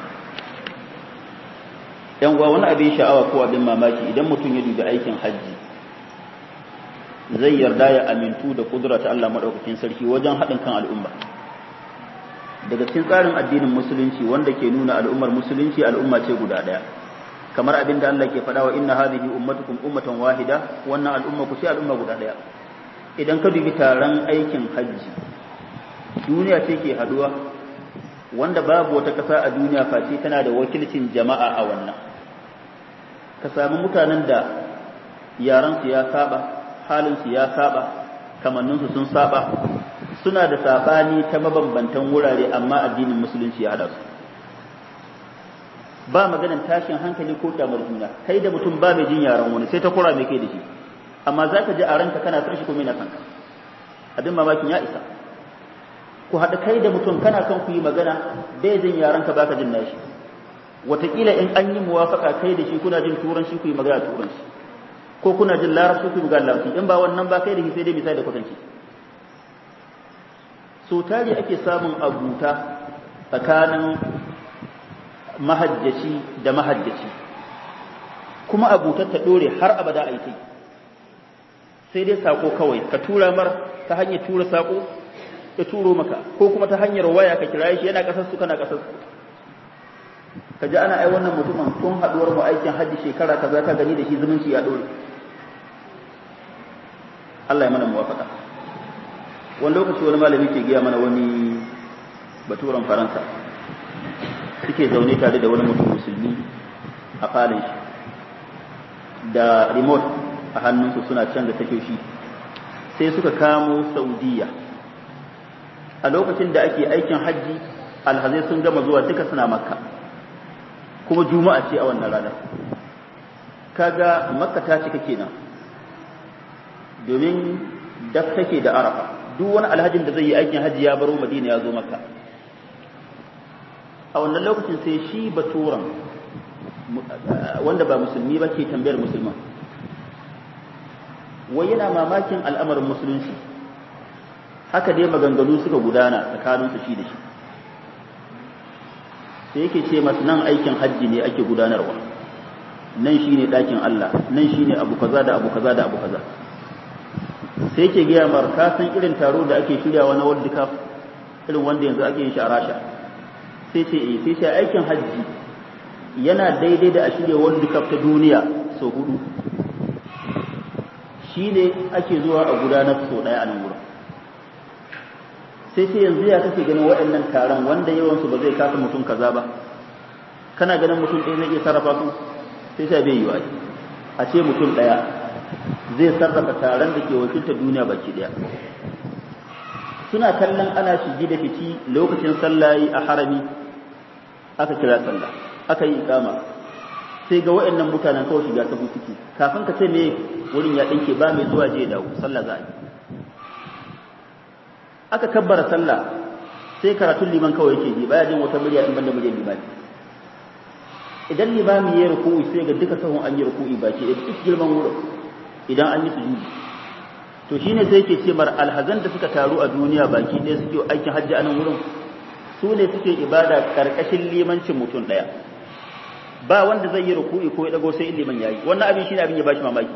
yan uwa wani abin sha'awa ko abin mamaki idan mutum ya dubi aikin hajji zai yarda ya amintu da kudura ta Allah madaukakin sarki wajen haɗin kan al'umma. Daga cikin tsarin addinin musulunci wanda ke nuna al'ummar musulunci al'umma ce guda ɗaya, kamar abin da Allah ke faɗa wa inna hadhihi ummatukum ummatan wahida, wannan al'umma ku ce al'umma guda ɗaya. Idan ka dubi taron aikin hajji duniya ce ke haduwa, wanda babu wata ƙasa a duniya face tana da wakilcin jama'a a wannan. Ka sami mutanen da yaransu ya saba, halinsu ya saba, kamanninsu sun saba, suna da sabani ta mabambantan wurare amma addinin musulunci ya hada su. Ba maganan tashin hankali ko kyamar juna, kai da mutum ba mai jin yaran wani sai ta kura mai kai da shi, amma za ka ji a ranka kana son shi kuma yana kanka. Abin mamakin ya isa. Ku haɗa kai da mutum kana kan ku yi magana bai jin yaranka baka jin nashi. Wataƙila in an yi muwafaka kai da shi kuna jin turanci ku yi magana turanci, ko kuna jin larabci ku yi magana larabci, in ba wannan ba kai da shi sai dai misali da kwatanci. So tari ake samun abuta tsakanin mahajjaci da mahajjaci, kuma abutar ta ɗore har abada a yi ta sai dai sako kawai ka tura mar ta hanyar tura sako ya turo maka, ko kuma ta hanyar waya ka kira shi yana ƙasar su kana ƙasar su. Ka ji ana ai wannan mutumin tun haɗuwar mu aikin hajji shekara kaza ka gani da shi zumunci ya ɗore. Allah ya mana muwafaqa. Wani lokaci wani malami ke giya mana wani baturan Faransa suke zaune tare da wani mutum musulmi a falon shi da remote a hannunsu suna canza take shi, sai suka kamo Saudiya. A lokacin da ake aikin hajji alhazai sun gama zuwa duka suna Makka, kuma juma'a ce a wannan ranar. Kaga Makka ta cika kenan, domin daf take da Arafa. Duk wani alhajin da zai yi aikin hajji ya baro Madina ya zo Makka. A wannan lokacin sai shi baturan wanda ba musulmi ba ke tambayar musulman, wai yana mamakin al'amarin musulunci. Haka dai maganganu suka gudana tsakaninsu shi da shi, sai yake ce masu nan aikin hajji ne ake gudanarwa, nan shi ne ɗakin Allah, nan shi ne abu kaza da abu kaza da abu kaza. Sai yake gaya mar ka san irin taro da ake shiryawa na World Cup irin wanda yanzu ake yin shi a Rasha. Sai ce eh, sai ce aikin hajji yana daidai da a shirya World Cup ta duniya sau hudu, shi ne ake zuwa a gudanar sau ɗaya a nan wurin. Sai sai yanzu ya kake ganin waɗannan taron wanda yawansu ba zai kasa mutum kaza ba, kana ganin mutum ɗaya zai iya sarrafa su? Sai sai bai yi wa a ce mutum ɗaya zai sarrafa taron da ke wakilta duniya baki ɗaya. Suna kallon ana shigi da fici lokacin sallayi a harami, aka kira sallah aka yi ikama, sai ga waɗannan mutanen kawai shiga ta suke, kafin ka ce me wurin ya ɗinke ba mai zuwa je dawo sallah za a yi. Aka kabbara sallah sai karatun liman kawai yake ji, baya jin wata murya in banda muryar limami. Idan limami ya ruku'i sai ga duka sahun an yi ruku'i baki da duk girman wurin, idan an yi sujudi to shine sai yake ce mar alhazan da suka taru a duniya baki ɗaya suke aikin hajji a nan wurin, su ne suke ibada karkashin limancin mutum ɗaya. Ba wanda zai yi ruku'i ko ya dago sai liman yayi. Wannan abin shine abin ya bashi mamaki.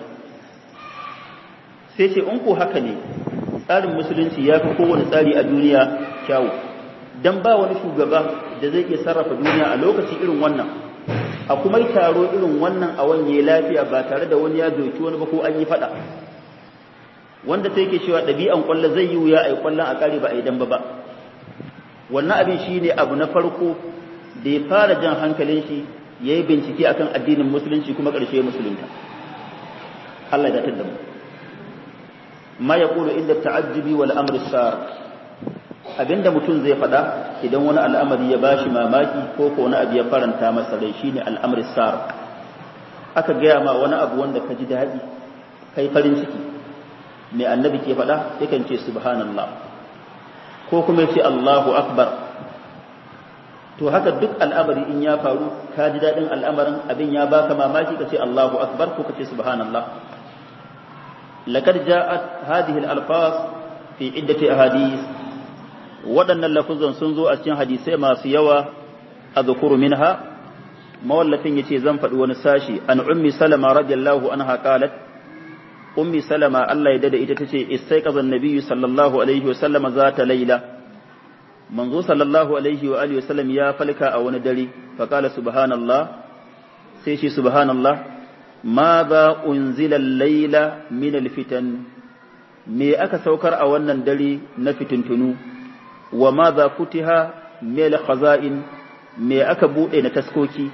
Sai ce in ko haka ne tsarin musulunci ya fi kowane tsari a duniya kyawu, dan ba wani shugaba da zai iya sarrafa duniya a lokaci irin wannan, a kuma yi taro irin wannan a wanye lafiya ba tare da wani ya doki wani ba ko an yi fada. Wanda sai yake cewa ɗabi'an kwallo zai yi wuya a yi kwallon a ƙare ba a yi damba ba. Wannan abin shi ne abu na farko da ya fara jan hankalin shi ya yi bincike akan addinin musulunci kuma ƙarshe musulunta. Allah ya datar da mu. Ma ya ƙulu inda ta'ajjubi wal amri sar, abinda mutum zai faɗa idan wani al'amari ya bashi mamaki ko ko wani abu ya faranta masa rai shine al'amri sar. Aka gaya ma wani abu wanda ka ji daɗi kai farin ciki, mai annabi ke faɗa yakan ce subhanallah ko kuma ce Allahu akbar. To haka duk al'amari in ya faru ka ji daɗin al'amarin abin ya baka mamaki ka ce Allahu akbar ko ka ce subhanallah. Laqad ja'at hadhihi al-alfaz fi iddati ahadith, waɗannan lafuzan sun zo a cikin hadisai masu yawa. Adhkuru minha, mawallafin yace zan faɗi wani sashi. An ummi salama radiyallahu anha qalat, ummi salama Allah ya dada ita tace istaiqaza an-nabiy sallallahu alaihi wa sallam zata layla, manzo sallallahu alaihi wa alihi wa sallam ya falka a wani dare, fa qala subhanallah, sai shi subhanallah, madha unzila al-layla min al-fitan, me aka saukar a wannan dare na fitintunu, wa madha futiha min al-khaza'in, me aka bude na taskoki,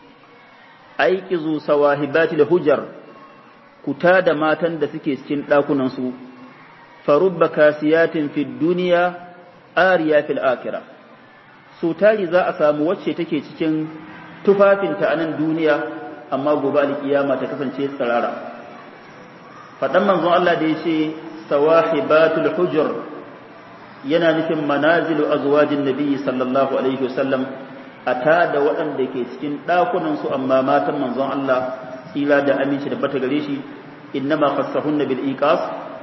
aikizu sawahibati al-hujar, kuta da matan da suke cikin dakunan su, farubba kasiyatin fi dunya ariya fil akhirah, su tari za a samu wacce take cikin tufafinta a nan duniya amma gobe alkiyama ta kasance tsirara. Faɗan manzon Allah da yace sawahibatul hujur yana nufin manazilu azwajin nabi sallallahu alaihi wasallam, ata da waɗanda ke cikin ɗakunan su amma matan manzon Allah tsira da aminci da bata gare shi, innama khassahunna bil iqas,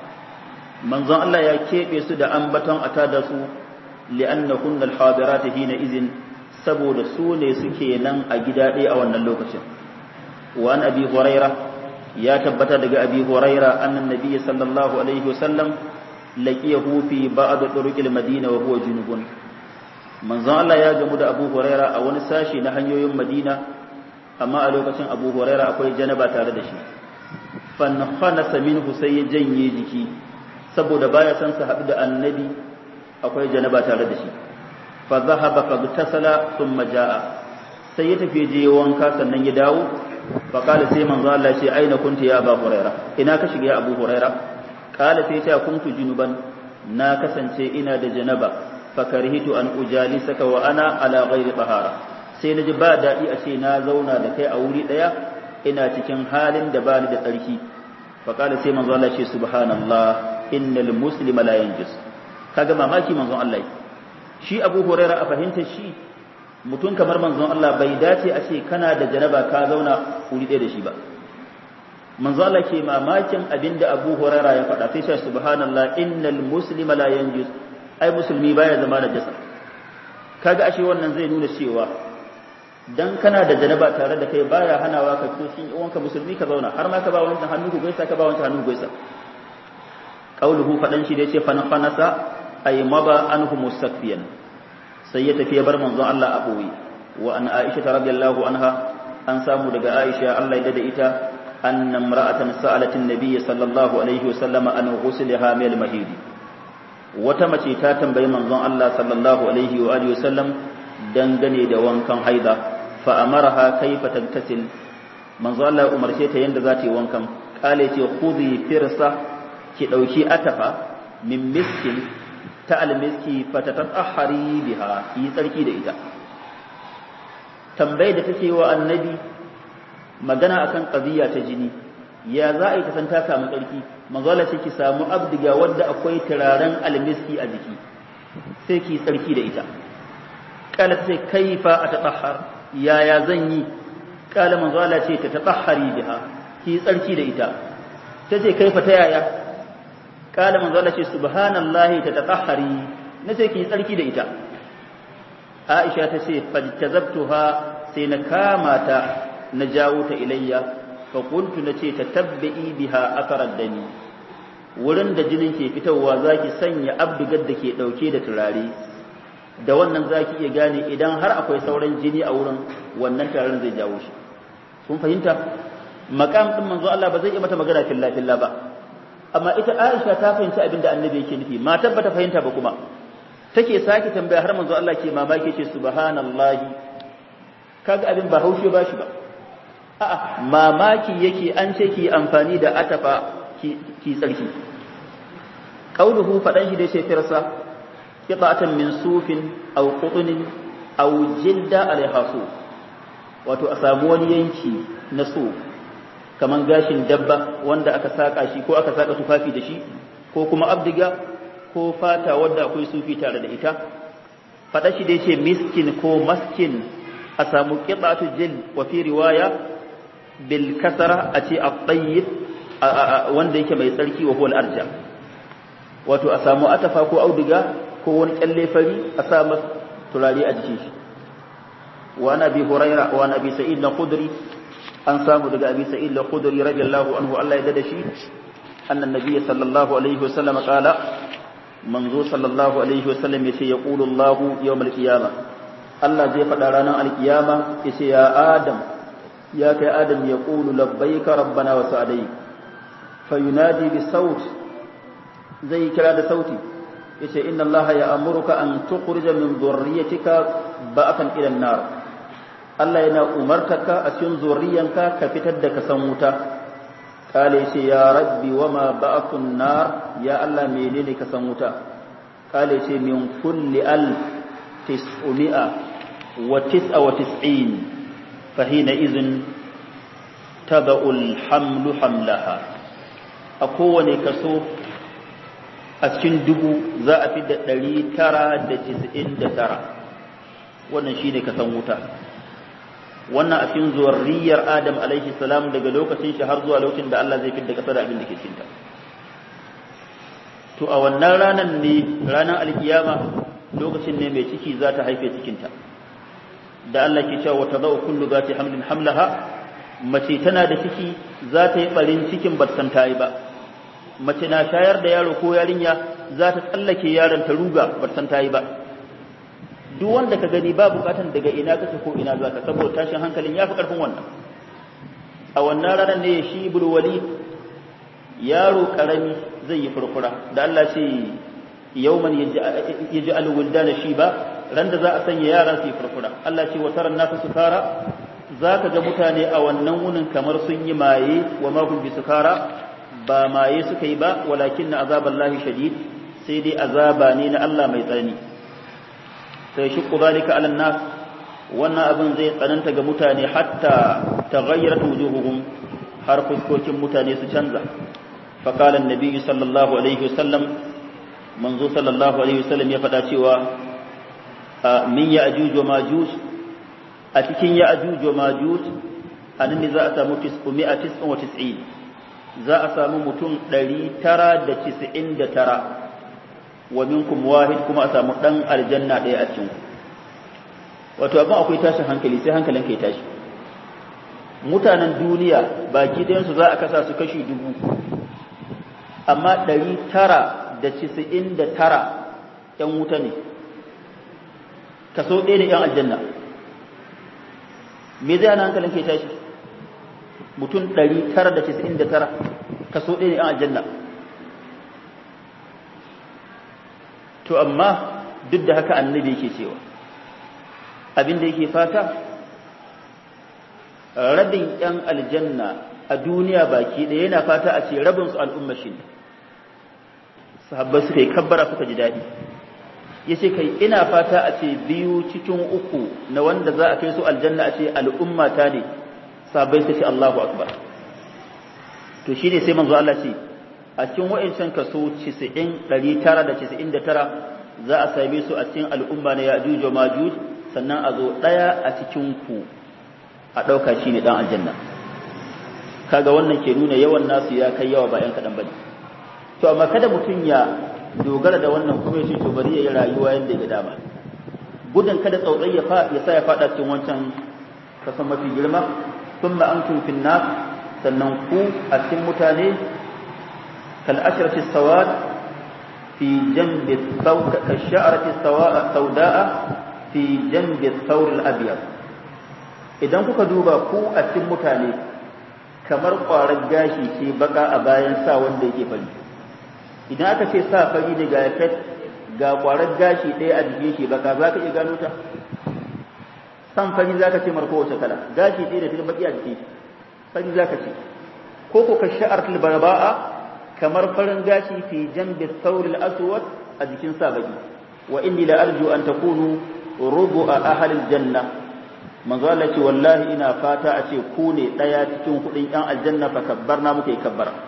manzon Allah ya keɓe su da ambaton ata da su li'annahunna al-hadirat hina izin, saboda su ne suke nan a gida ɗaya a wannan lokacin. Wa an abi huraira, ya tabbata daga abi huraira annan nabiyyi sallallahu alaihi wasallam laqiyahu fi ba'd turuqil madina wa huwa junubun, manzon Allah ya gamu da abu huraira a wani sashi na hanyoyin madina, amma a lokacin abu huraira akwai janaba tare da shi. Fan khanasa minhu, sai ya janye jiki saboda baya san sa haɗu da annabi akwai janaba tare da shi. Fa dhahaba fa tasala thumma jaa, sai ya tafi je wanka sannan ya dawo. Fa kala sai manzo Allah ce aina kunti ya Abu Huraira, ina ka shiga ya Abu Huraira? Kala sai ya kuntu junuban, na kasance ina da janaba. Fa karhitu an ujalisaka wa ana ala ghairi tahara, sai naji ba dadi a ce na zauna da kai a wuri daya ina cikin halin da bani da tsarki. Fa kala sai manzo Allah ce subhanallah innal muslima la yanjus. Kaga mamaki manzon Allah, shi Abu Huraira a fahimtar shi mutum kamar manzon Allah bai dace a ce kana da janaba ka zauna wuri ɗaya da shi ba. Manzon Allah ke mamakin abinda Abu Huraira ya faɗa, sai shi subhanallah innal muslima la yanjus, ai musulmi baya zama da jasa. Kaga ashe wannan zai nuna cewa dan kana da janaba tare da kai baya hanawa ka so shi uwanka musulmi ka zauna, har ma ka ba wani hannu ku gaisa, ka ba wani hannu gaisa. Qauluhu fadan shi da yace fa nafanasa ay maba anhu mustakfiyan, sai ya tafi ya bar manzon Allah a boye. Wa an Aisha radhiyallahu anha, an samu daga Aisha Allah ya dada ita, anna imra'atan sa'alat an-nabiy sallallahu alaihi wasallam an ghusliha min al-mahid, wata mace ta tambayi manzon Allah sallallahu alaihi wa alihi wasallam dangane da wankan haida. Fa amaraha kayfa tagtasil, manzon Allah ya umarce ta yanda za ta yi wankan. Kale ce khudhi firsa, ki dauki atafa min miskin ta almiski fatatatahari biha, yi tsarki da ita. Tambayar da take wa annabi magana akan qadiya ta jini, ya za a yi ta san ta samu tsarki? Manzo Allah ce ki samu abdiga wanda akwai turaren almiski a jiki, sai ki tsarki da ita. Kala sai kaifa atatahhar, ya ya zan yi? Kala manzo Allah ce ta tatahhari biha, ki tsarki da ita. Tace kaifa ta yaya? Kala manzo Allah ce subhanallahi tatatahhari, nace ki tsarki da ita. Aisha ta ce fajtazabtuha, sai na kama ta na jawo ta ilayya, fa qultu nace tatabbi biha akarar dani, wurin da jinin ke fitowa zaki sanya abdugar da ke dauke da turare, da wannan zaki iya gane idan har akwai sauran jini a wurin, wannan turaren zai jawo shi. Kun fahimta? Makam din manzo Allah ba zai yi mata magana fillah fillah ba, amma ita Aisha ta fahimci abin da annabi yake nufi, matar ba ta fahimta ba kuma take sake tambaya, har manzo Allah ke mamaki ce subhanallahi. Kaga abin ba haushe ba shi ba, a'a mamaki yake an ce ki amfani da atafa ki, ki tsarki. Qauluhu fadan shi da ce firsa qita'atan min sufin aw qutnin aw jilda alaiha su, wato a samu wani yanki na su kaman gashin dabba wanda aka saka shi ko aka saka tufafi da shi, ko kuma abdiga ko fata wadda akwai sufi tare da ita. Faɗa shi da yace miskin ko maskin a samu qita'atu jil wa fi riwaya bil kasra a ce at-tayyib wanda yake mai tsarki wa huwa al-arja, wato a samu atafa ko auduga ko wani kyalle fari a sa masa turare a jikin shi. Wa nabi huraira wa nabi sa'id al-khudri an samu daga abi sa'id al-khudri radiyallahu anhu Allah ya dada shi annan nabiy sallallahu alaihi wasallam qala manzo sallallahu alaihi wasallam yace yaqulu Allahu yawm al-qiyamah, Allah zai faɗa ranar al-qiyama yace ya adam ya kai adam yaqulu labbaika rabbana wa sa'alayk, fayunadi bi saut, zai kira da sauti yace inna Allaha ya'muruka an tukhrija min dhurriyyatika ba'atan ila an-nar, Allah yana umartaka a cikin zuriyanka ka fitar da kasan wuta. Kale ce ya rabbi wama ba'athun nar, ya Allah menene kasan wuta? Kale ce min kulli alf tis'umi'a wa tis'a wa tis'in fa hina idhin tada'ul hamlu hamlaha, a kowane kaso a cikin dubu za a fi da ɗari tara da tis'in da tara, wannan shine kasan wuta. Wannan a cikin zurriyar Adam alaihi salam daga lokacin shi har zuwa lokacin da Allah zai fidda kasar da abin da ke cikinta. To a wannan ranar ne, ranar alkiyama, lokacin ne mai ciki za ta haife cikinta. Da Allah ke cewa tadau kullu zati hamlin hamlaha, mace tana da ciki za ta yi barin cikin ba san ta yi ba. Mace na shayar da yaro ko yarinya za ta tsallake yaron ta ruga ba san ta yi ba. Duk wanda ka gani ba bukatan daga ina kake ko ina zaka, saboda tashin hankalin yafi karfin wannan. A wannan ranar ne shi ibnu walid yaro karami zai yi furfura, da Allah ce yawman yaj'al wuldana shiba, ran da za a sanya yara su yi furfura. Allah ce wa taran nasu sukara, zaka ga mutane a wannan wunin kamar sun yi maye, wa ma hum bisukara, ba maye suka yi ba, walakin azaballahi shadid, sai dai azaba ne na Allah mai tsanani. sai shi zalika ala nas, wannan abin zai tsananta ga mutane hatta taghayyarat wujuhuhum, har fuskokin mutane su canza. fa qala an-nabi sallallahu alaihi wasallam, manzo sallallahu alaihi wasallam ya fada cewa min ya'juj wa majuj, a cikin ya'juj wa majuj anan ne za a samu tis'umi'a tis'un wa tis'in, za a samu mutum ɗari tara da tis'in da tara, wa minkum wahid, kuma a samu dan aljanna ɗaya a cikin. Wato abin akwai tashin hankali, sai hankalin kai tashi. Mutanen duniya baki ɗayan su za a kasa su kashi dubu, amma ɗari tara da tis'in da tara ƴan wuta ne, kaso ɗaya ne ƴan aljanna. Me zai hana hankalin kai tashi? Mutum ɗari tara da tis'in da tara kaso ɗaya ne ƴan aljanna. To amma duk da haka annabi yake cewa abin da yake fata rabin yan aljanna a duniya baki ɗaya, yana fata a ce rabin su al'umma shi ne. Sahabbai suka yi kabbara suka ji daɗi. Ya ce kai ina fata a ce biyu cikin uku na wanda za a kai su aljanna a ce al'umma ta ne. Sahabbai suka ce Allahu akbar. To shi ne sai manzo Allah ce a cikin wa'incan kaso ɗari tara da casa'in da tara za a same su a cikin al'umma na Ya'juj wa Majuj, sannan a zo ɗaya a cikin ku a ɗauka shi ne ɗan aljanna. Kaga wannan ke nuna yawan nasu ya kai yawa ba ‘yan kaɗan ba ne. To amma kada mutum ya dogara da wannan kuma ya ce to bari ya yi rayuwa yadda ya dama. Gudun kada tsautsai ya sa ya faɗa cikin wancan kasan mafi girma, sun ma'ankun finna, sannan ku a cikin mutane كالأشرة السواد في جنب الثور، كالشعرة السوداء في جنب الثور الأبيض. idan kuka duba ku a cikin mutane kamar ƙwarar gashi ce baka a bayan sa wanda yake fari. Idan aka ce sa fari ne ga yafet ga ƙwarar gashi ɗaya a jikin shi baka, za ka iya gano ta? San fari za ka ce marko wace kala, gashi ɗaya da ta baki a jikin fari za ka ce. Ko ko ka sha'ar tilbarba'a, kamar farin gashi fi jambi thawril aswad a jikin sa baki. Wa inni la arju an takunu rubu'a ahli aljanna, manzo Allah ce wallahi ina fata a ce ku ne daya cikin kudin yan aljanna, fa kabbarna muke kabbara.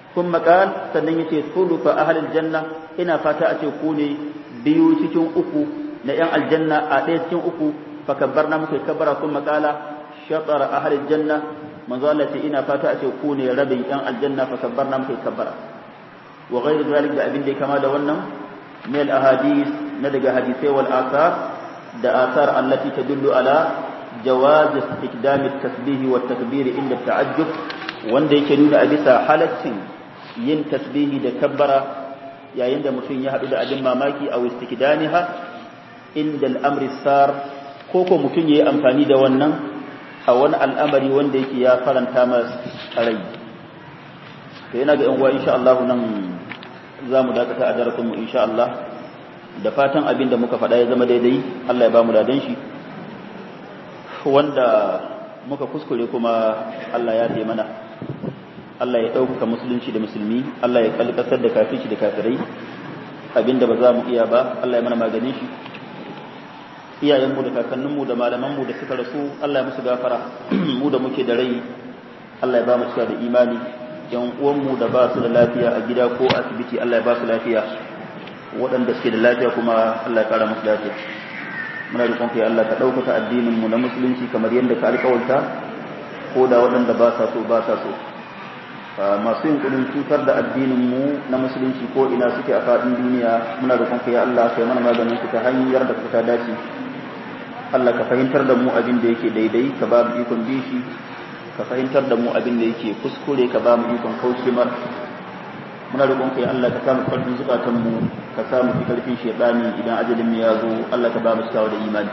kuma qal sannan yace thulutha ahli aljanna ina fata a ce ku ne biyu cikin uku na yan aljanna a ɗaya cikin uku fa kabbarna muka kabbara kuma qala shatara ahli aljanna manzo Allah ce ina fata a ce ku ne rabin yan aljanna fa kabbarna muka kabbara wa ghayr zalik da abin da kama da wannan min al ahadith na daga hadisai wal athar da athar allati tadullu ala jawaz istikdam at tasbih wa at takbir inda ta'ajjub wanda yake nuna a bisa halaccin yin tasbihi da kabbara yayin da mutum ya haɗu da abin mamaki a istikdamiha inda al'amri sar ko ko mutum ya yi amfani da wannan a wani al'amari wanda yake ya faranta masa rai to yana ga yan uwa insha Allah nan za mu dakata a darasin mu insha Allah da fatan abin da muka faɗa ya zama daidai Allah ya ba mu ladan shi wanda muka kuskure kuma Allah ya taimaka mana Allah ya ɗaukaka musulunci da musulmi Allah ya kalkasar da kafirci da kafirai abinda ba za mu iya ba Allah ya mana maganin shi iyayenmu da kakanninmu da malamanmu da suka rasu Allah ya musu gafara mu da muke da rai Allah ya ba mu cika da imani yan uwanmu da ba su da lafiya a gida ko asibiti Allah ya ba su lafiya waɗanda suke da lafiya kuma Allah ya ƙara musu lafiya muna roƙon kai Allah ka ɗaukaka addinin mu na musulunci kamar yadda ka alƙawarta ko da waɗanda ba sa so ba sa so masu yin kudin cutar da addinin mu na musulunci ko ina suke a faɗin duniya muna roƙon kai Allah kai mana maganin su ta hanyar da ta dace Allah ka fahimtar da mu abin da yake daidai ka ba mu ikon bi shi ka fahimtar da mu abin da yake kuskure ka ba mu ikon kauce mar muna roƙon kai Allah ka samu ƙarfin zukatan mu ka samu fi ƙarfin shaytani idan ajalin mu ya zo Allah ka ba mu cikawa da imani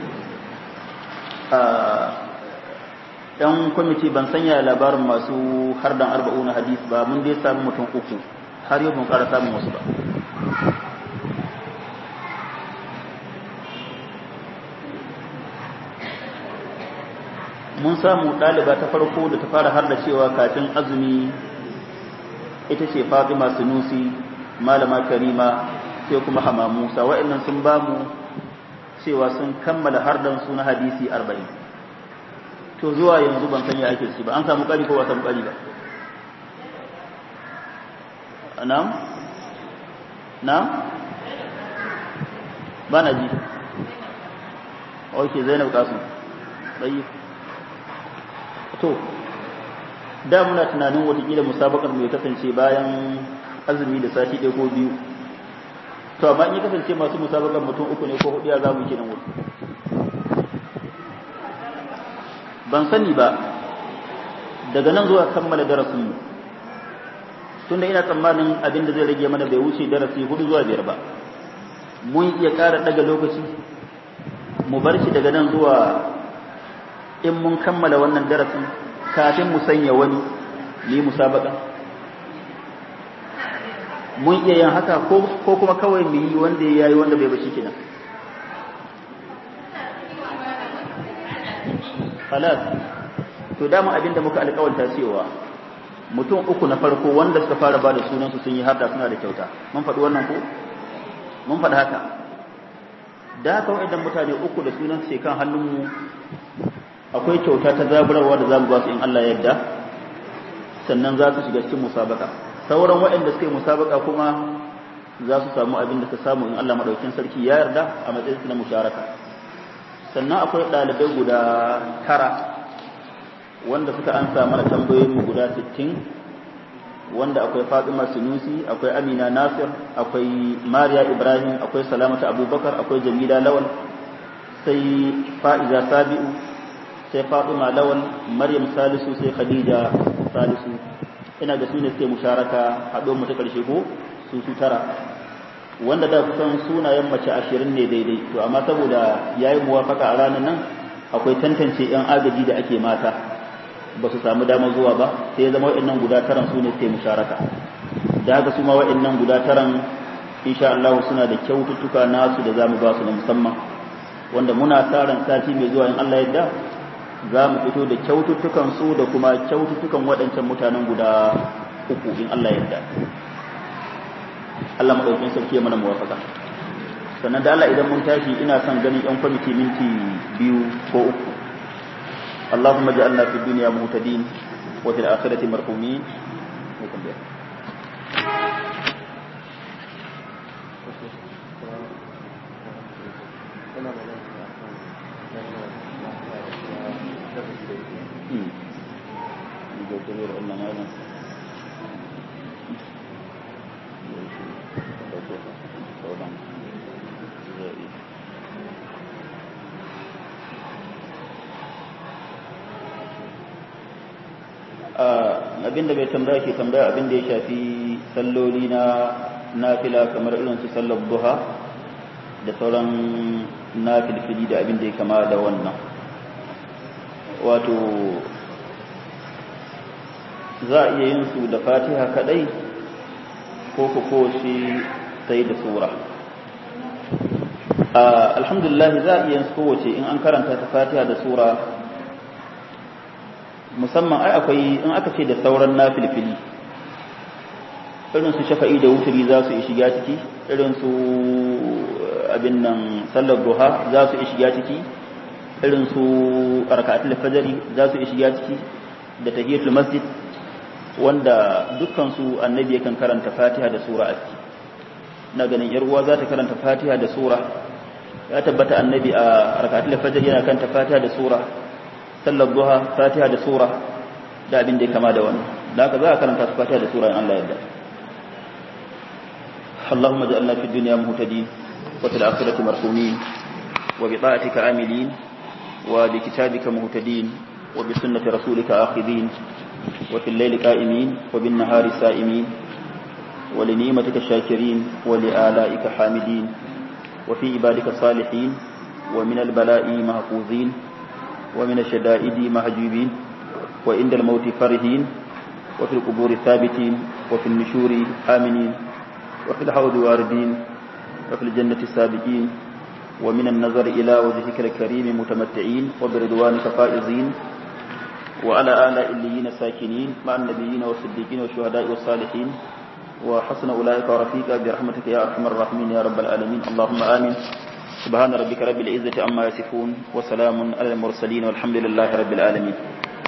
a dan kwamiti ban sanya labarin masu hardan arba'una hadis ba mun dai samu mutum uku har yau mun ƙara samun wasu ba mun samu ɗaliba ta farko da ta fara har da cewa kafin azumi ita ce Fatima Sunusi malama Karima sai kuma Hama Musa wa'annan sun ba mu cewa sun kammala hardan su na hadisi arba'in to zuwa yanzu ban sanya ake ci ba an samu ƙari ko ba samu ƙari ba na'am na'am ba na ji ok Zainab Kasim ɗayi to da muna tunanin watakila musabakar mu ya kasance bayan azumi da sati ɗaya ko biyu to amma in ya kasance masu musabakar mutum uku ne ko hudu ya za mu kenan wuri ban sani ba daga nan zuwa kammala darasin mu tunda ina tsammanin abin da zai rage mana bai wuce darasi hudu zuwa biyar ba mun iya ƙara daga lokaci mu bar shi daga nan zuwa in mun kammala wannan darasin kafin mu sanya wani ni musabaka mun iya yin haka ko kuma kawai mu yi wanda ya yi wanda bai bashi kenan halas to dama abinda muka alƙawarta cewa mutum uku na farko wanda suka fara bada sunan su sun yi harda suna da kyauta mun faɗi wannan ko mun faɗi haka da haka idan mutane uku da sunan su kan hannunmu akwai kyauta ta zaburarwa da zamu ba su in Allah ya yarda sannan za su shiga cikin musabaka sauran waɗanda suka yi musabaka kuma za su samu abin da ka samu in Allah madaukakin sarki ya yarda a matsayin su na musharaka sannan akwai ɗalibai guda tara wanda suka ansa mana tambayoyin mu guda sittin wanda akwai Fatima Sunusi akwai Amina Nasir akwai Mariya Ibrahim akwai Salamatu Abubakar akwai Jamila Lawal sai Fa'iza Sabi'u sai Fatima Lawal Maryam Salisu sai Khadija Salisu ina ga su ne suke musharaka haɗo mu ta ƙarshe ko su su tara wanda da kusan sunayen mace ashirin ne daidai to amma saboda yayi muwafaka a ranar nan akwai tantance yan agaji da ake mata ba su samu damar zuwa ba sai ya zama wa'annan guda taran su ne suke musharaka da haka su ma wa'annan guda taran insha Allah suna da kyaututtuka nasu da zamu ba su na musamman wanda muna taran sati mai zuwa in Allah yadda za mu fito da kyaututtukan su da kuma kyaututtukan waɗancan mutanen guda uku in Allah yadda Allah madaukakin sarki ya mana muwafaka sannan da Allah idan mun tashi ina son ganin yan kwamiti minti biyu ko uku Allahumma ja'alna fid dunya muhtadin wa fil akhirati marhumin abinda bai tambaya ke tambaya abinda ya shafi salloli na nafila kamar irin su sallar duha da sauran nafilfili da abinda ya kama da wannan wato za a iya yin su da fatiha kadai ko ko shi sai da sura alhamdulillah za a iya yin su kowace in an karanta ta fatiha da sura musamman ai akwai in aka ce da sauran nafilfili irin su shafa'i da wuturi za su yi shiga ciki irin su abin nan sallar duha za su yi shiga ciki irin su raka'atul fajri za su yi shiga ciki da tahiyatul masjid wanda dukkan su annabi yakan karanta fatiha da sura a ciki ina ganin yar uwa za ta karanta fatiha da sura ya tabbata annabi a raka'atul fajri yana karanta fatiha da sura sallar duha fatiha da sura da abin da ya kama da wannan da haka za a karanta su fatiha da sura in Allah yarda اللهم اجعلنا في الدنيا مهتدين وفي الآخرة مرحومين وبطاعتك عاملين وبكتابك مهتدين وبسنة رسولك آخذين وفي الليل قائمين وبالنهار سائمين ولنعمتك شاكرين ولآلائك حامدين وفي عبادك الصالحين ومن البلاء محفوظين ومن الشدائد مهجوبين وعند الموت فرهين وفي القبور ثابتين وفي النشور آمنين وفي الحوض واردين وفي الجنة سابقين ومن النظر إلى وجهك الكريم متمتعين وبرضوانك فائزين وعلى آلاء الليين ساكنين مع النبيين والصديقين والشهداء والصالحين وحسن أولئك رفيقا برحمتك يا أرحم الراحمين يا رب العالمين اللهم آمين سبحان ربك رب العزة عما يصفون وسلام على المرسلين والحمد لله رب العالمين